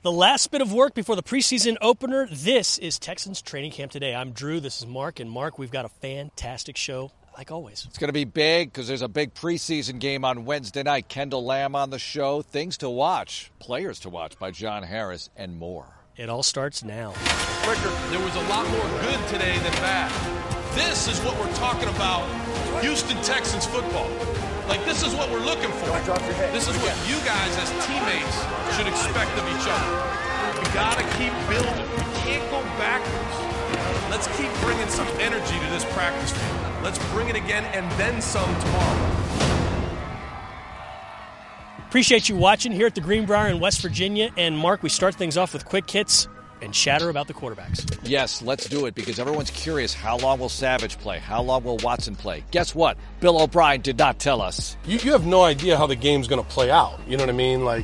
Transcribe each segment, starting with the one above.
The last bit of work before the preseason opener. This is Texans training camp today. I'm Drew. This is Mark. And Mark, we've got a fantastic show, like always. It's going to be big because there's a big preseason game on Wednesday night. Kendall Lamb on the show. Things to watch, players to watch by John Harris, and more. It all starts now. Ricker, there was a lot more good today than bad. This is what we're talking about, Houston Texans football. Like, this is what we're looking for. This is what you guys as teammates should expect of each other. We got to keep building. We can't go backwards. Let's keep bringing some energy to this practice field. Let's bring it again and then some tomorrow. Appreciate you watching here at the Greenbrier in West Virginia. And, Mark, we start things off with quick hits and chatter about the quarterbacks. Yes, let's do it because everyone's curious. How long will Savage play? How long will Watson play? Guess what? Bill O'Brien did not tell us. You have no idea how the game's going to play out. You know what I mean? Like,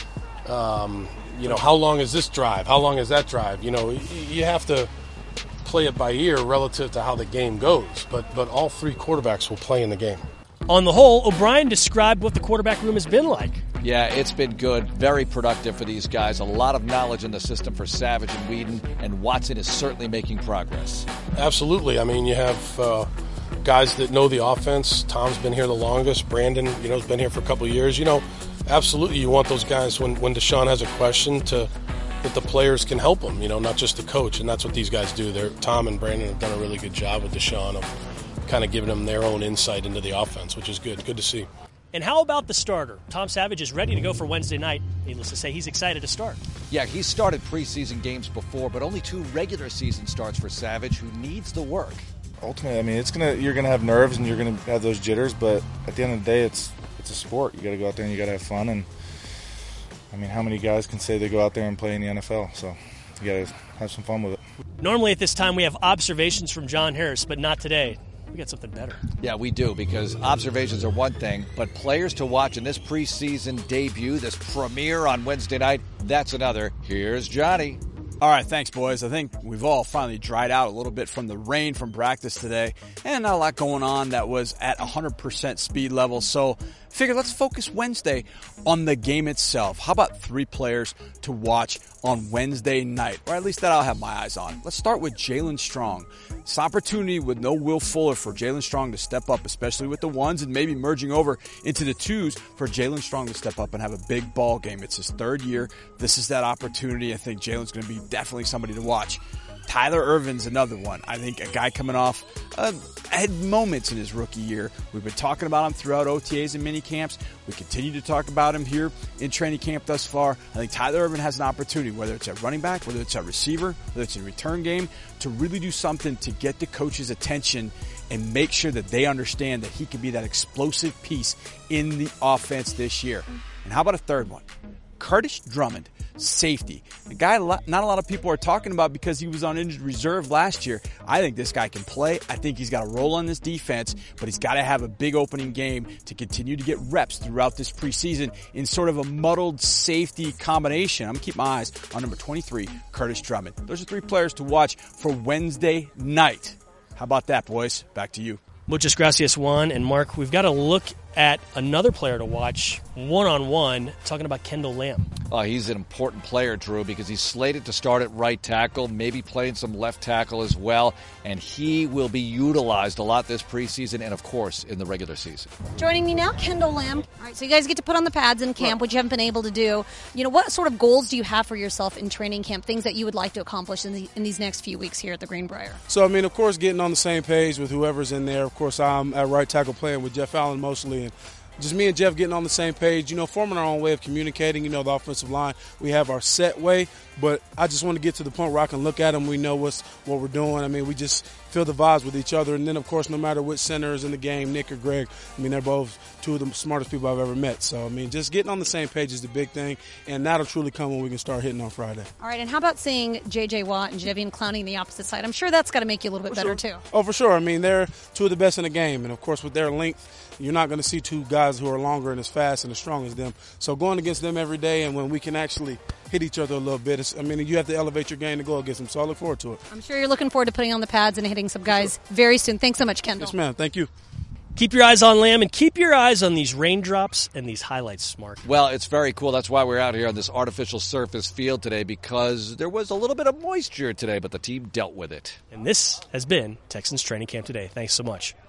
how long is this drive? How long is that drive? You have to play it by ear relative to how the game goes. But all three quarterbacks will play in the game. On the whole, O'Brien described what the quarterback room has been like. Yeah, it's been good, very productive for these guys. A lot of knowledge in the system for Savage and Whedon, and Watson is certainly making progress. Absolutely. I mean, you have guys that know the offense. Tom's been here the longest. Brandon, has been here for a couple of years. Absolutely you want those guys when Deshaun has a question that the players can help him, not just the coach, and that's what these guys do. Tom and Brandon have done a really good job with Deshaun of kind of giving them their own insight into the offense, which is good. Good to see. And how about the starter? Tom Savage is ready to go for Wednesday night. Needless to say, he's excited to start. Yeah, he's started preseason games before, but only 2 regular season starts for Savage, who needs the work. Ultimately, I mean, you're gonna have nerves and you're gonna have those jitters, but at the end of the day, it's a sport. You got to go out there and you got to have fun. And I mean, how many guys can say they go out there and play in the NFL? So you got to have some fun with it. Normally at this time we have observations from John Harris, but not today. We got something better. Yeah, we do, because observations are one thing, but players to watch in this preseason debut, this premiere on Wednesday night, that's another. Here's Johnny. All right, thanks, boys. I think we've all finally dried out a little bit from the rain from practice today, and not a lot going on that was at 100% speed level. So figure let's focus Wednesday on the game itself. How about 3 players to watch on Wednesday night, or at least that I'll have my eyes on. Let's start with Jaelen Strong. It's an opportunity with no Will Fuller for Jaelen Strong to step up, especially with the ones, and maybe merging over into the 2s for Jaelen Strong to step up and have a big ball game. It's his 3rd year. This is that opportunity. I think Jalen's going to be definitely somebody to watch. Tyler Ervin's another one. I think a guy coming off had moments in his rookie year. We've been talking about him throughout OTAs and mini camps. We continue to talk about him here in training camp thus far. I think Tyler Ervin has an opportunity, whether it's at running back, whether it's at receiver, whether it's in return game, to really do something to get the coach's attention and make sure that they understand that he can be that explosive piece in the offense this year. And how about a 3rd one? Curtis Drummond, safety. A guy not a lot of people are talking about because he was on injured reserve last year. I think this guy can play. I think he's got a role on this defense, but he's got to have a big opening game to continue to get reps throughout this preseason in sort of a muddled safety combination. I'm going to keep my eyes on number 23, Curtis Drummond. Those are 3 players to watch for Wednesday night. How about that, boys? Back to you. Muchas gracias, Juan. And Mark, we've got to look at another player to watch one-on-one, talking about Kendall Lamb. He's an important player, Drew, because he's slated to start at right tackle, maybe playing some left tackle as well, and he will be utilized a lot this preseason and, of course, in the regular season. Joining me now, Kendall Lamb. All right, so you guys get to put on the pads in camp, which you haven't been able to do. What sort of goals do you have for yourself in training camp, things that you would like to accomplish in these next few weeks here at the Greenbrier? So, of course, getting on the same page with whoever's in there. Of course, I'm at right tackle playing with Jeff Allen mostly, and just me and Jeff getting on the same page, forming our own way of communicating. The offensive line, we have our set way, but I just want to get to the point where I can look at them. We know what we're doing. We just feel the vibes with each other. And then, of course, no matter which center is in the game, Nick or Greg, they're both 2 of the smartest people I've ever met. So, just getting on the same page is the big thing, and that'll truly come when we can start hitting on Friday. All right, and how about seeing J.J. Watt and Jadeveon Clowney on the opposite side? I'm sure that's got to make you a little bit better, too. Oh, for sure. They're 2 of the best in the game, and, of course, with their length, you're not going to see 2 guys who are longer and as fast and as strong as them. So going against them every day, and when we can actually hit each other a little bit, you have to elevate your game to go against them. So I look forward to it. I'm sure you're looking forward to putting on the pads and hitting some guys very soon. Thanks so much, Kendall. Yes, ma'am. Thank you. Keep your eyes on Lamb and keep your eyes on these raindrops and these highlights, Mark. Well, it's very cool. That's why we're out here on this artificial surface field today, because there was a little bit of moisture today, but the team dealt with it. And this has been Texans Training Camp Today. Thanks so much.